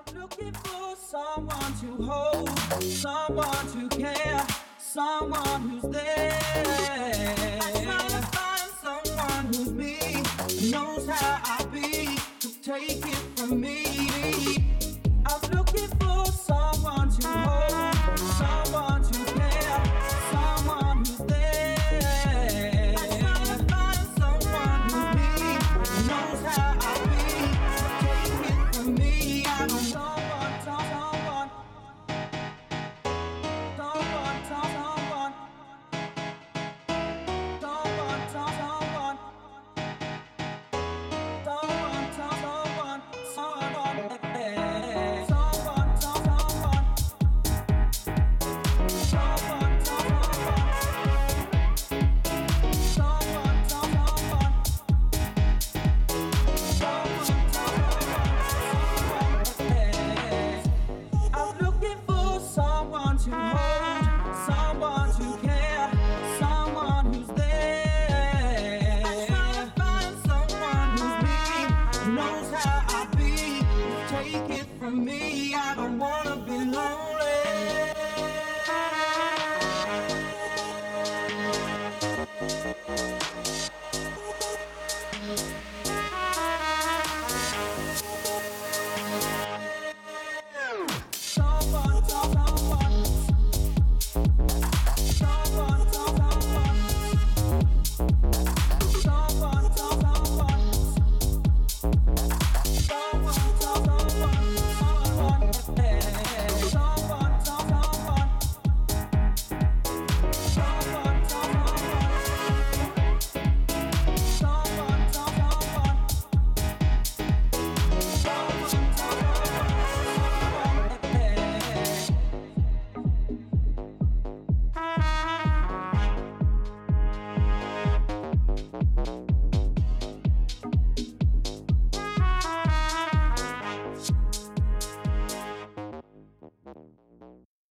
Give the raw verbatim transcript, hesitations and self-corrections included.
Looking for someone to hold, someone to care, someone who's there. I'm trying to find someone who's me, knows how I be, to take it from me. I'm looking for someone to hold, someone to care, someone who's there. I'm trying to find someone who's me, knows how I be, to take it from me. I don't know.